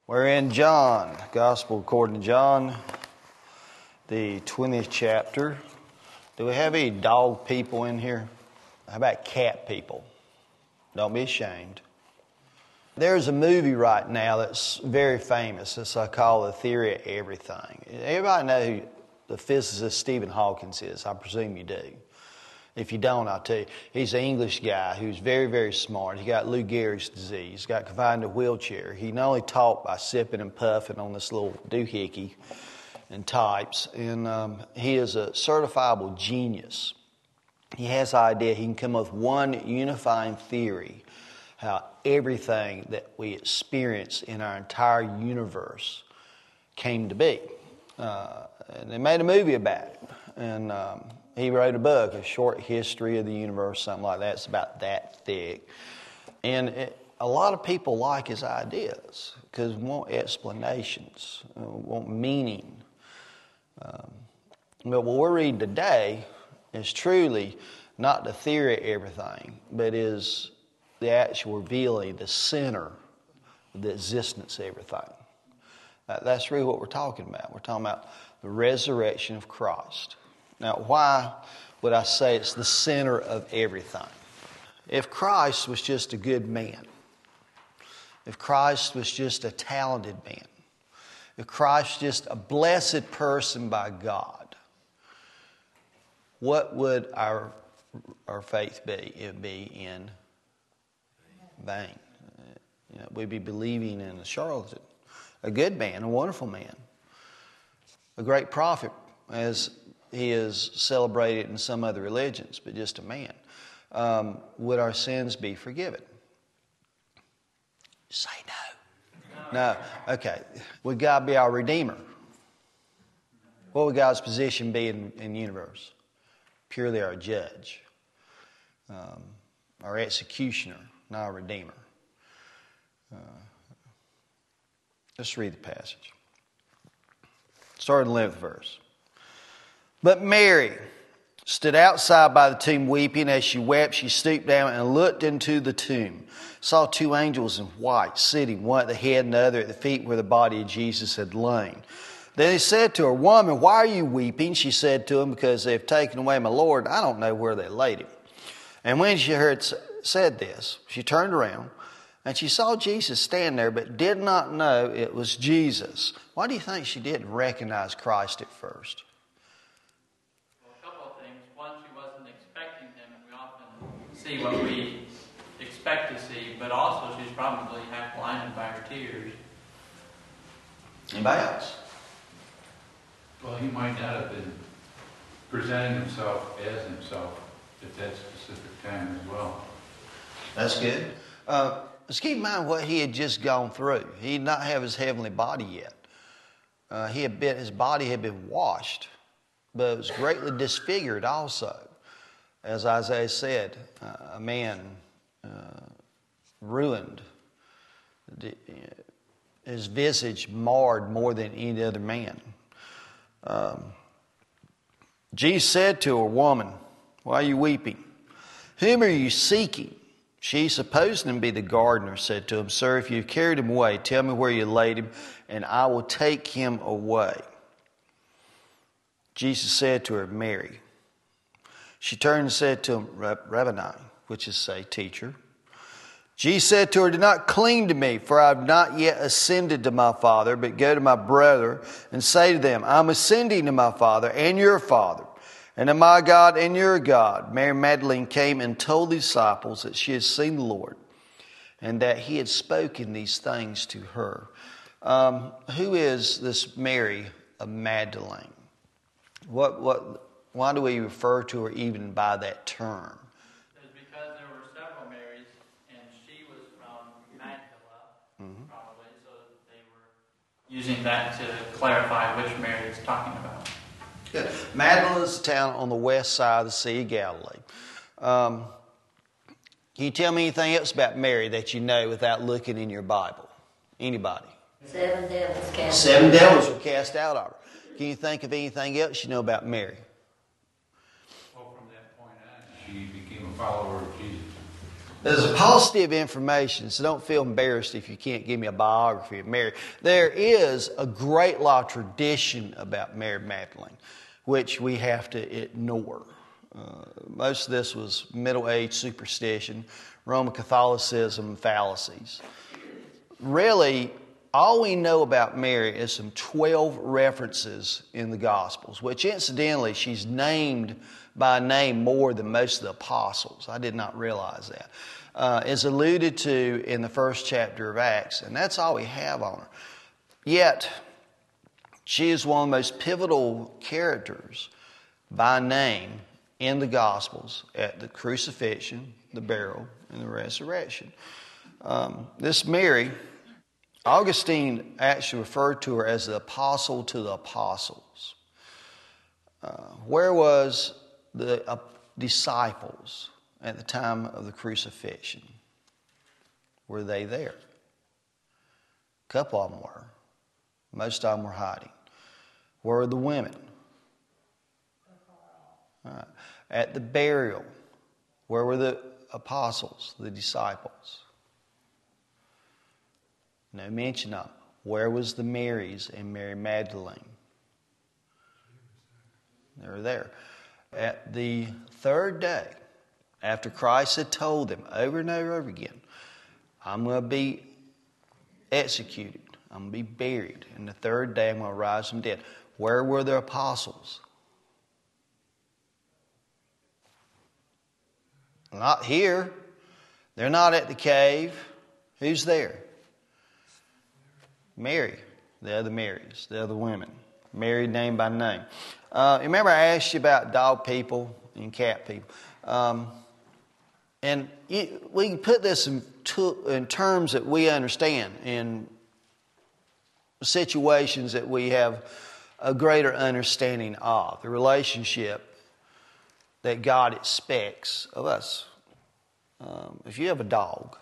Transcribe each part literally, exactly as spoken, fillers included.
We're in John, Gospel according to John, the twentieth chapter. Do we have any dog people in here? How about cat people? Don't be ashamed. There's a movie right now that's very famous. It's I call The Theory of Everything. Everybody know who the physicist Stephen Hawking is. I presume you do. If you don't, I'll tell you. He's an English guy who's very, very smart. He got Lou Gehrig's disease. He got confined to a wheelchair. He not only talked by sipping and puffing on this little doohickey and types, and um, he is a certifiable genius. He has the idea he can come up with one unifying theory how everything that we experience in our entire universe came to be. Uh, and they made a movie about it. And um, he wrote a book, A Short History of the Universe, something like that. It's about that thick. And it, a lot of people like his ideas because want explanations, uh, want meaning. Um, but what we're reading today is truly not the theory of everything, but is the actual revealing, the center of the existence of everything. Uh, that's really what we're talking about. We're talking about the resurrection of Christ. Now, why would I say it's the center of everything? If Christ was just a good man, if Christ was just a talented man, if Christ was just a blessed person by God, what would our, our faith be? It would be in vain. You know, we'd be believing in a charlatan, a good man, a wonderful man, a great prophet, as he is celebrated in some other religions, but just a man. Um, would our sins be forgiven? Say no. No. Okay. Would God be our Redeemer? What would God's position be in, in the universe? Purely our judge, um, our executioner, not our Redeemer. Uh, let's read the passage. Start in the eleventh verse. But Mary stood outside by the tomb weeping. As she wept, she stooped down and looked into the tomb. Saw two angels in white sitting, one at the head and the other at the feet where the body of Jesus had lain. Then he said to her, "Woman, why are you weeping?" She said to him, "Because they have taken away my Lord. I don't know where they laid him." And when she heard said this, she turned around and she saw Jesus stand there, but did not know it was Jesus. Why do you think she didn't recognize Christ at first? See what we expect to see, but also she's probably half blinded by her tears. Anybody else? Well, he might not have been presenting himself as himself at that specific time as well. That's good. Uh, let's keep in mind what he had just gone through. He did not have his heavenly body yet. Uh, he had been, his body had been washed, but it was greatly disfigured also. As Isaiah said, uh, a man uh, ruined, his visage marred more than any other man. Um, Jesus said to her, "Woman, why are you weeping? Whom are you seeking?" She, supposing him to be the gardener, said to him, "Sir, if you've carried him away, tell me where you laid him, and I will take him away." Jesus said to her, "Mary." She turned and said to him, "Rabboni," which is say, teacher. Jesus said to her, "Do not cling to me, for I have not yet ascended to my Father, but go to my brother and say to them, I'm ascending to my Father and your Father, and to my God and your God." Mary Magdalene came and told the disciples that she had seen the Lord and that he had spoken these things to her. Um, who is this Mary of Magdalene? What, what, why do we refer to her even by that term? It's because there were several Marys, and she was from Magdala, mm-hmm. probably, so they were using that to clarify which Mary it's talking about. Good. Magdala is a town on the west side of the Sea of Galilee. Um, can you tell me anything else about Mary that you know without looking in your Bible? Anybody? Seven devils cast Seven devils were cast out of her. Can you think of anything else you know about Mary? Well, from that point on, she became a follower of Jesus. There's a positive information, so don't feel embarrassed if you can't give me a biography of Mary. There is a great law tradition about Mary Magdalene, which we have to ignore. Uh, most of this was Middle Age superstition, Roman Catholicism fallacies. Really, all we know about Mary is some twelve references in the Gospels, which incidentally, she's named by name more than most of the apostles. I did not realize that. Uh, is alluded to in the first chapter of Acts, and that's all we have on her. Yet, she is one of the most pivotal characters by name in the Gospels at the crucifixion, the burial, and the resurrection. Um, this Mary, Augustine actually referred to her as the apostle to the apostles. Uh, where was the uh, disciples at the time of the crucifixion? Were they there? A couple of them were. Most of them were hiding. Where were the women? All right. At the burial, where were the apostles, the disciples? No mention of them. Where was the Marys and Mary Magdalene? They were there. At the third day, after Christ had told them over and over, over again, I'm going to be executed. I'm going to be buried. And the third day I'm going to rise from the dead. Where were the apostles? Not here. They're not at the cave. Who's there? Mary. The other Marys. The other women. Mary named by name. Uh, remember I asked you about dog people and cat people. Um, and you, we can put this in, to, in terms that we understand, in situations that we have a greater understanding of. The relationship that God expects of us. Um, if you have a dog,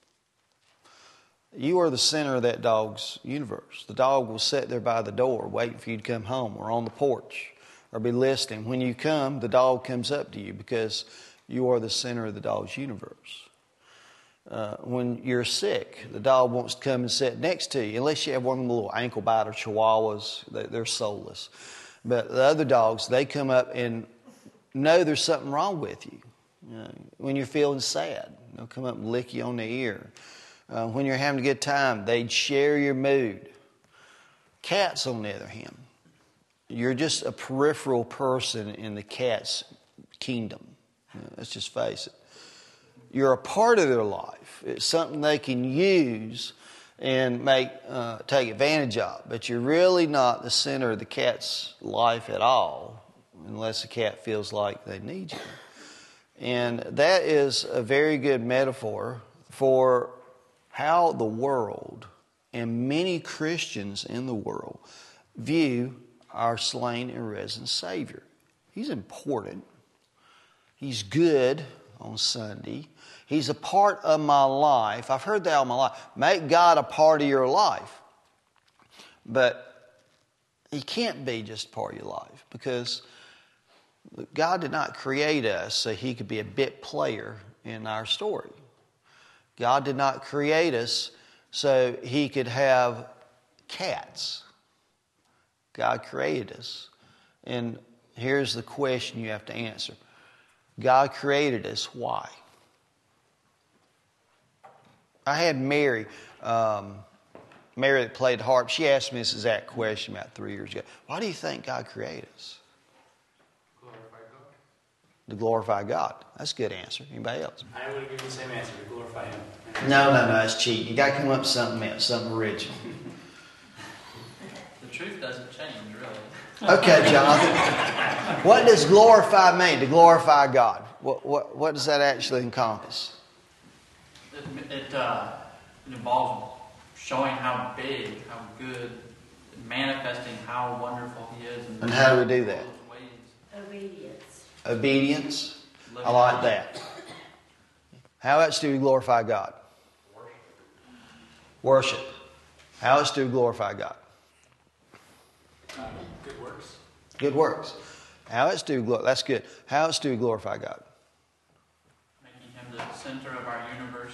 you are the center of that dog's universe. The dog will sit there by the door waiting for you to come home, or on the porch, or be listening. When you come, the dog comes up to you because you are the center of the dog's universe. Uh, when you're sick, the dog wants to come and sit next to you, unless you have one of the little ankle biter chihuahuas. They're soulless. But the other dogs, they come up and know there's something wrong with you. You know, when you're feeling sad, they'll come up and lick you on the ear. Uh, when you're having a good time, they'd share your mood. Cats, on the other hand, you're just a peripheral person in the cat's kingdom. You know, let's just face it. You're a part of their life. It's something they can use and make uh, take advantage of. But you're really not the center of the cat's life at all, unless the cat feels like they need you. And that is a very good metaphor for how the world and many Christians in the world view our slain and risen Savior. He's important. He's good on Sunday. He's a part of my life. I've heard that all my life. Make God a part of your life. But He can't be just part of your life, because God did not create us so He could be a bit player in our story. God did not create us so He could have cats. God created us. And here's the question you have to answer. God created us. Why? I had Mary, um, Mary that played harp. She asked me this exact question about three years ago. Why do you think God created us? Glorify God. To glorify God. That's a good answer. Anybody else? I would give you the same answer, to glorify Him. No, no, no. That's cheating. You got to come up with something else, something original. The truth doesn't change, really. Okay, Jonathan. What does glorify mean? To glorify God. What what what does that actually encompass? It, it, uh, it involves showing how big, how good, manifesting how wonderful He is. And how do we do that? Obedience. Obedience. I like that. How else do we glorify God? Worship. How else do we glorify God? Uh, good works. Good works. How else do we glorify? That's good. How else do we glorify God? Making Him the center of our universe?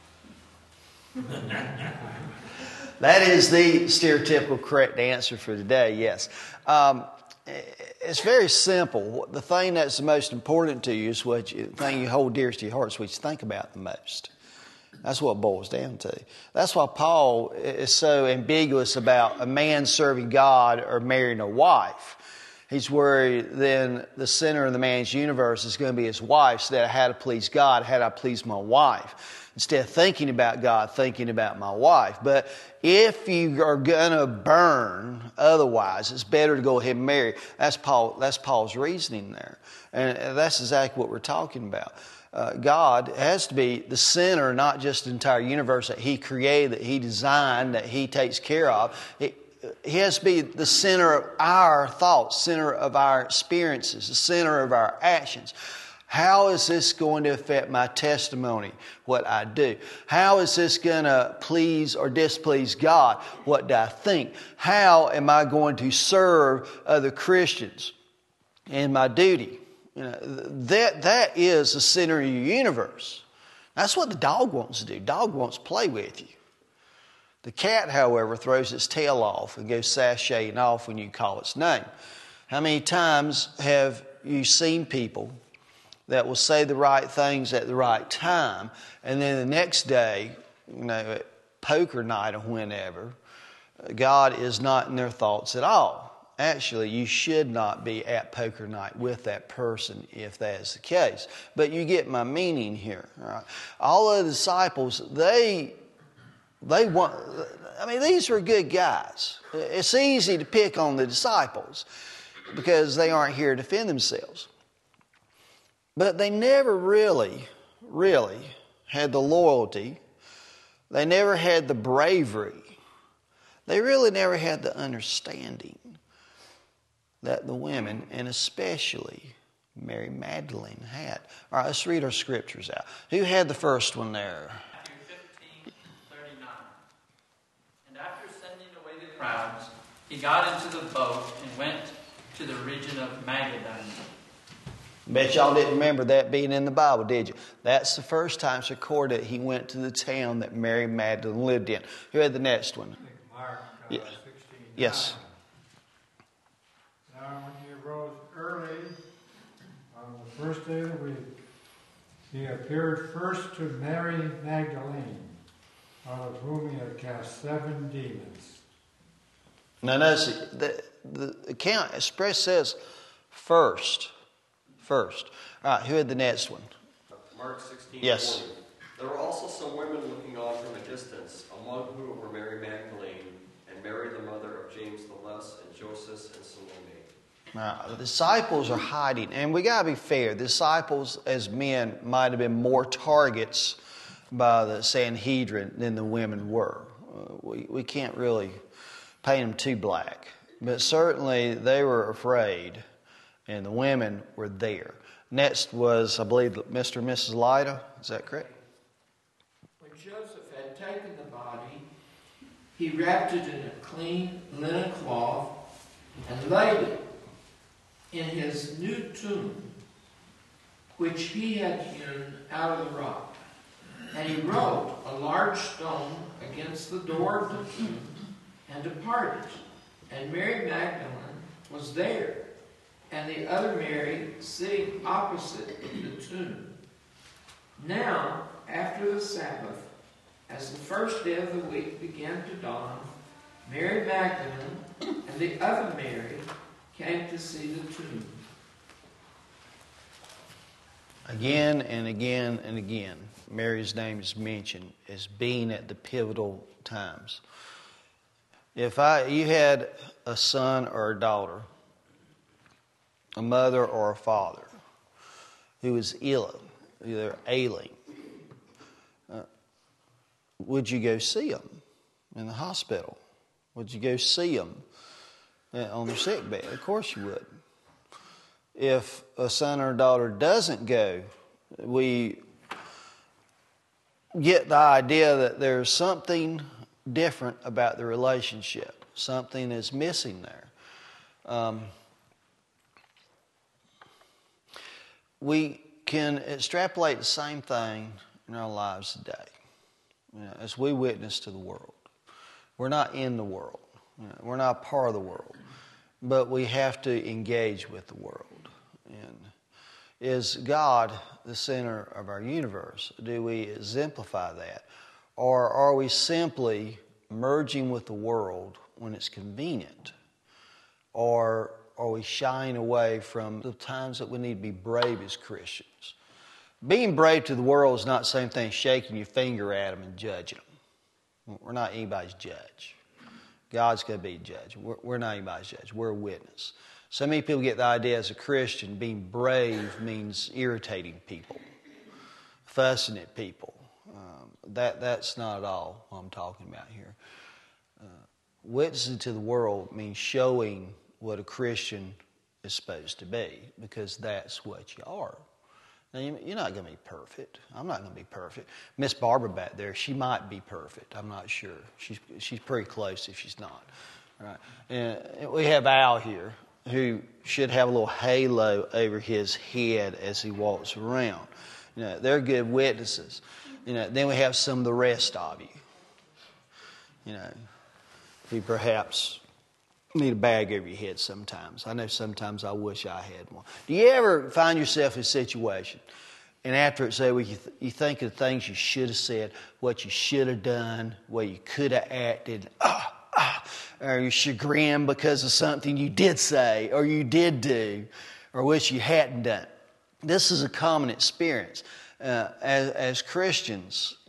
That is the stereotypical correct answer for today, yes. Um, it's very simple. The thing that's the most important to you is what you, the thing you hold dearest to your heart is what you think about the most. That's what it boils down to. That's why Paul is so ambiguous about a man serving God or marrying a wife. He's worried then the center of the man's universe is going to be his wife, so that how to please God, how to please my wife. Instead of thinking about God, thinking about my wife. But if you are going to burn otherwise, it's better to go ahead and marry. That's Paul. That's Paul's reasoning there. And that's exactly what we're talking about. Uh, God has to be the center, not just the entire universe that He created, that He designed, that He takes care of. It, He has to be the center of our thoughts, center of our experiences, the center of our actions. How is this going to affect my testimony, what I do? How is this going to please or displease God? What do I think? How am I going to serve other Christians in my duty? You know, that, that is the center of your universe. That's what the dog wants to do. Dog wants to play with you. The cat, however, throws its tail off and goes sashaying off when you call its name. How many times have you seen people that will say the right things at the right time, and then the next day, you know, at poker night or whenever, God is not in their thoughts at all. Actually, you should not be at poker night with that person if that is the case. But you get my meaning here. All right? All of the disciples, they, they want, I mean, these were good guys. It's easy to pick on the disciples because they aren't here to defend themselves. But they never really, really had the loyalty. They never had the bravery. They really never had the understanding that the women, and especially Mary Magdalene, had. All right, let's read our scriptures out. Who had the first one there? Matthew fifteen thirty-nine. And after sending away the crowds, he got into the boat and went to the region of Magadan. Bet y'all didn't remember that being in the Bible, did you? That's the first time it's recorded he went to the town that Mary Magdalene lived in. Who had the next one? Mark uh, Yeah. sixteen. Yes. Now, when he arose early on the first day of the week, he appeared first to Mary Magdalene, out of whom he had cast seven demons. Now notice the, the account express says first. First. All right, who had the next one? Mark sixteen. Yes. forty. There were also some women looking on from a distance, among whom were Mary Magdalene, and Mary the mother of James the Less, and Joseph and Salome. Now, the disciples are hiding, and we got to be fair. The disciples, as men, might have been more targets by the Sanhedrin than the women were. Uh, we, we can't really paint them too black. But certainly they were afraid, and the women were there. Next was, I believe, Mister and Missus Lida. Is that correct? When Joseph had taken the body, he wrapped it in a clean linen cloth and laid it in his new tomb, which he had hewn out of the rock. And he rolled a large stone against the door of the tomb and departed. And Mary Magdalene was there, and the other Mary sitting opposite the tomb. Now, after the Sabbath, as the first day of the week began to dawn, Mary Magdalene and the other Mary came to see the tomb. Again and again and again, Mary's name is mentioned as being at the pivotal times. If I, you had a son or a daughter, a mother or a father, who was ill, either ailing, uh, would you go see them in the hospital? Would you go see them on their sick bed? Of course you would. If a son or a daughter doesn't go, we get the idea that there's something different about the relationship. Something is missing there. Um, we can extrapolate the same thing in our lives today. You know, as we witness to the world. We're not in the world. You know, we're not part of the world. But we have to engage with the world. And is God the center of our universe? Do we exemplify that? Or are we simply merging with the world when it's convenient? Or are we shying away from the times that we need to be brave as Christians? Being brave to the world is not the same thing as shaking your finger at them and judging them. We're not anybody's judge. God's going to be a judge. We're, we're not anybody's judge. We're a witness. So many people get the idea as a Christian, being brave means irritating people, fussing at people. Um, that that's not at all what I'm talking about here. Uh, witnessing to the world means showing what a Christian is supposed to be, because that's what you are. Now, you're not going to be perfect. I'm not going to be perfect. Miss Barbara back there, she might be perfect. I'm not sure. She's she's pretty close if she's not. All right. And we have Al here, who should have a little halo over his head as he walks around. You know, they're good witnesses. You know, then we have some of the rest of you. You know, who perhaps need a bag over your head sometimes. I know sometimes I wish I had one. Do you ever find yourself in a situation, and after it's over, you, th- you think of the things you should have said, what you should have done, what you could have acted, ah, ah, or you're chagrined because of something you did say or you did do or wish you hadn't done? This is a common experience. Uh, as, as Christians,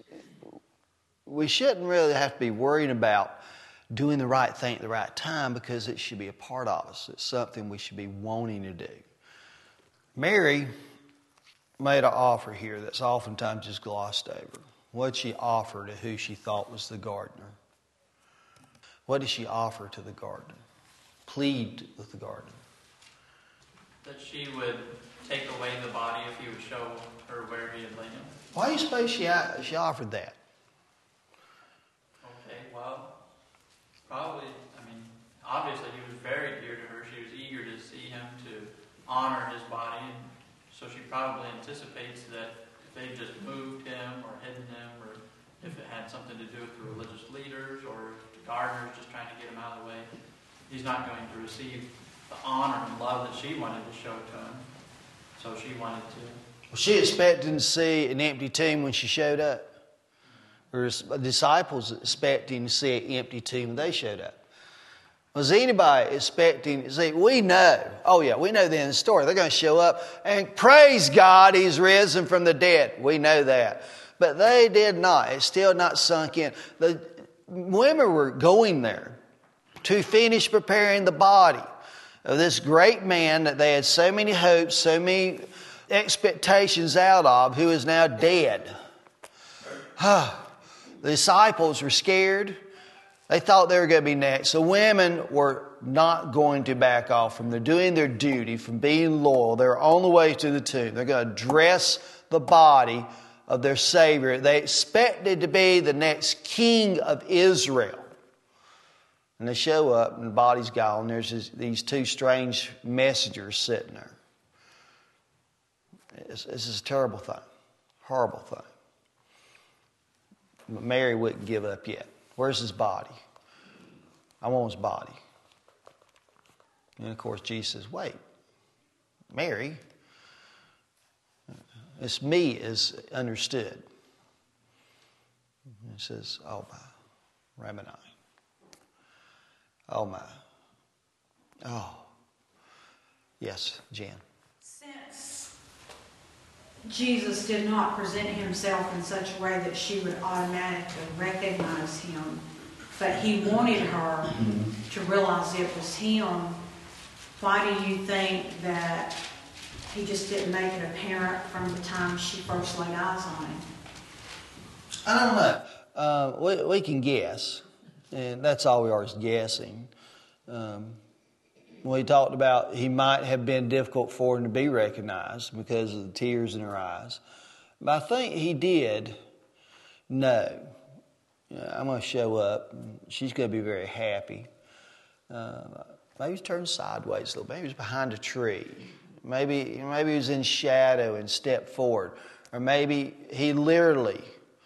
we shouldn't really have to be worried about doing the right thing at the right time, because it should be a part of us. It's something we should be wanting to do. Mary made an offer here that's oftentimes just glossed over. What did she offer to who she thought was the gardener? What did she offer to the gardener? Plead with the gardener. That she would take away the body if he would show her where he had laid him. Why do you suppose she, she offered that? Okay, well, probably, I mean, obviously he was very dear to her. She was eager to see him, to honor his body. And so she probably anticipates that if they just moved him or hidden him, or if it had something to do with the religious leaders or the gardeners just trying to get him out of the way, he's not going to receive the honor and love that she wanted to show to him. So she wanted to. Was she expecting to see an empty tomb when she showed up? Or the disciples expecting to see an empty tomb when they showed up? Was anybody expecting to see? We know. Oh yeah, we know the end of the story. They're going to show up and praise God, He's risen from the dead. We know that. But they did not. It's still not sunk in. The women were going there to finish preparing the body of this great man that they had so many hopes, so many expectations out of, who is now dead. The disciples were scared. They thought they were going to be next. The women were not going to back off from their doing their duty, from being loyal. They're on the way to the tomb. They're going to dress the body of their Savior. They expected to be the next king of Israel. And they show up and the body's gone. There's this, these two strange messengers sitting there. This, this is a terrible thing. Horrible thing. But Mary wouldn't give up yet. Where's his body? I want his body. And of course Jesus says, wait, Mary, this me is understood. He says, oh my, Rabboni. Oh my. Oh. Yes, Jan. Since Jesus did not present himself in such a way that she would automatically recognize him, but he wanted her to realize it was him, why do you think that he just didn't make it apparent from the time she first laid eyes on him? I don't know. Uh, we, we can guess, and that's all we are is guessing. Um, we talked about he might have been difficult for him to be recognized because of the tears in her eyes. But I think he did know. You know, I'm going to show up. And she's going to be very happy. Uh, maybe he's turned sideways a little bit. Maybe he's behind a tree. Maybe, maybe he was in shadow and stepped forward. Or maybe he literally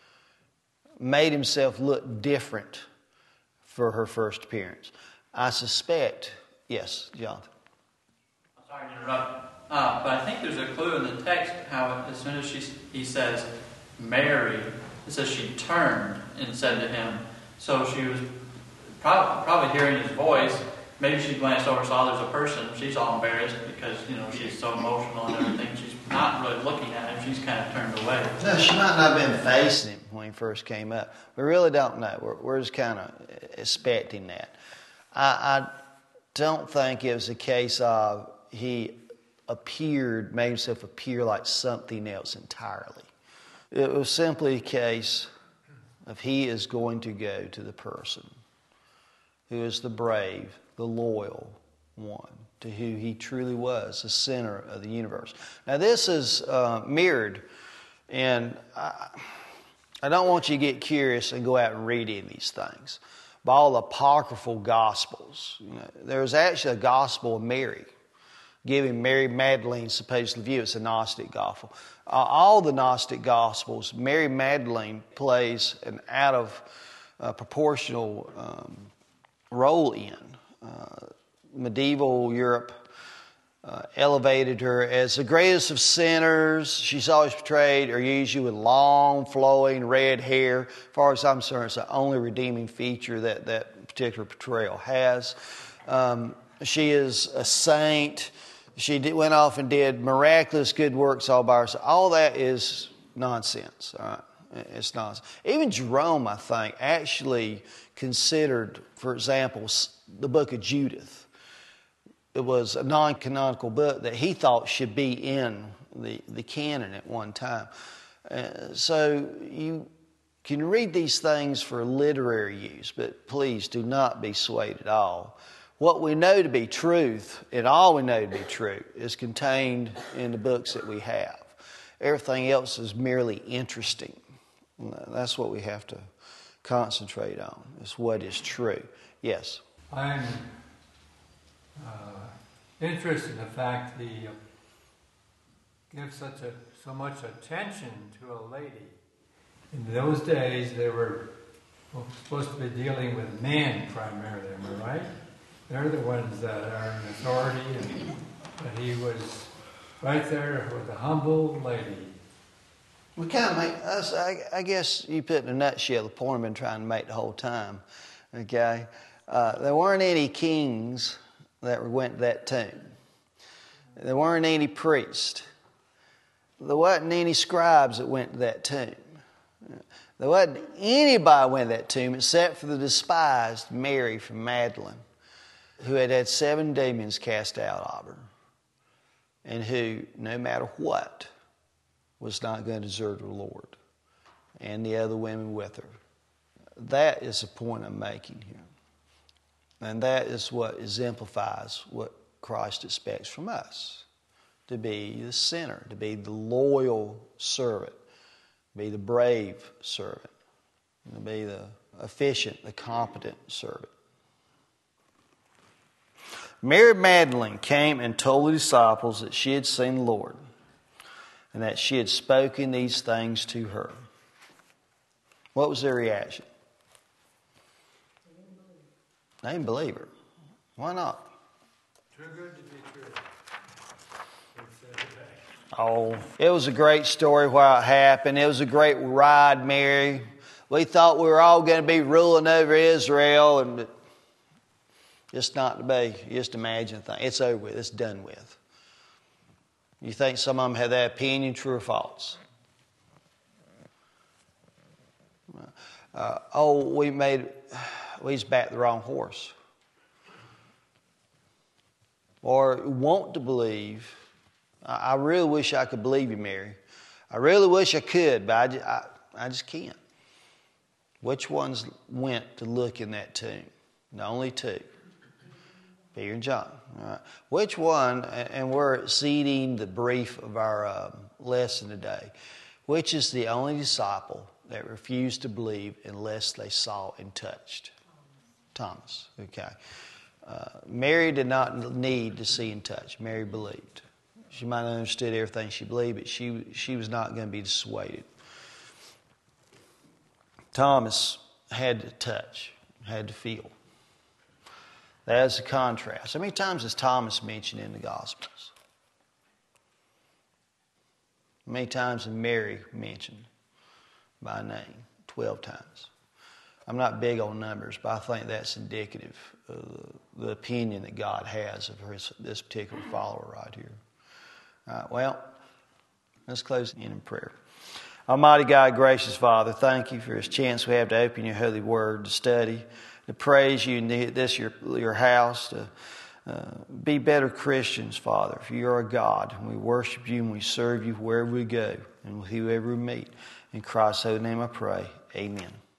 made himself look different for her first appearance. I suspect, yes, Jonathan. I'm sorry to interrupt, uh, but I think there's a clue in the text how as soon as she, he says Mary, it says she turned and said to him. So she was probably, probably hearing his voice. Maybe she glanced over, saw there's a person. She's all embarrassed because, you know, she's so emotional and everything. She's not really looking at him. She's kind of turned away. No, she might not have been facing him when he first came up. We really don't know. We're, we're just kind of expecting that. I, I don't think it was a case of he appeared, made himself appear like something else entirely. It was simply a case of he is going to go to the person who is the brave, the loyal one, to who he truly was, the center of the universe. Now this is uh, mirrored, and I, I don't want you to get curious and go out and read any of these things. By all the apocryphal Gospels, you know, there's actually a Gospel of Mary, giving Mary Magdalene supposedly view. It's a Gnostic Gospel. Uh, all the Gnostic Gospels, Mary Magdalene plays an out of uh, proportional um, role in. Uh, medieval Europe uh, elevated her as the greatest of sinners. She's always portrayed or usually with long, flowing red hair. As far as I'm concerned, it's the only redeeming feature that that particular portrayal has. Um, she is a saint. She did, went off and did miraculous good works all by herself. All that is nonsense. All right? It's nonsense. Even Jerome, I think, actually considered, for example, the book of Judith. It was a non-canonical book that he thought should be in the, the canon at one time. Uh, so you can read these things for literary use, but please do not be swayed at all. What we know to be truth, and all we know to be true, is contained in the books that we have. Everything else is merely interesting. That's what we have to concentrate on, is what is true. Yes? I'm uh, interested in the fact that he gives such a, so much attention to a lady. In those days, they were supposed to be dealing with men primarily, am I right? They're the ones that are in authority, and but he was right there with a humble lady. We kind of make, I, I guess you put in a nutshell the point I've been trying to make the whole time. Okay? Uh, there weren't any kings that went to that tomb. There weren't any priests. There wasn't any scribes that went to that tomb. There wasn't anybody went to that tomb except for the despised Mary from Magdalene, who had had seven demons cast out of her, and who, no matter what, was not going to desert her Lord and the other women with her. That is the point I'm making here. And that is what exemplifies what Christ expects from us. To be the sinner, to be the loyal servant, to be the brave servant, to be the efficient, the competent servant. Mary Magdalene came and told the disciples that she had seen the Lord and that she had spoken these things to her. What was their reaction? They didn't believe her. Why not? Too good to be true. Oh, it was a great story while it happened. It was a great ride, Mary. We thought we were all going to be ruling over Israel, and just not to be. You just imagine the thing. It's over with. It's done with. You think some of them have that opinion, true or false? Uh, oh, we made, we just backed the wrong horse. Or want to believe. I really wish I could believe you, Mary. I really wish I could, but I just, I, I just can't. Which ones went to look in that tomb? The only two. Peter and John. All right. Which one, and we're exceeding the brief of our um, lesson today, which is the only disciple that refused to believe unless they saw and touched? Thomas. Okay. Uh, Mary did not need to see and touch. Mary believed. She might not have understood everything she believed, but she, she was not going to be dissuaded. Thomas had to touch, had to feel. That's a contrast. How many times is Thomas mentioned in the Gospels? How many times is Mary mentioned by name? Twelve times. I'm not big on numbers, but I think that's indicative of the opinion that God has of his, this particular follower right here. All right, well, let's close in prayer. Almighty God, gracious Father, thank you for this chance we have to open your holy word, to study, to praise you in this your, your house, to uh, be better Christians, Father, for you are a God, and we worship you and we serve you wherever we go and with whoever we meet. In Christ's holy name I pray, amen.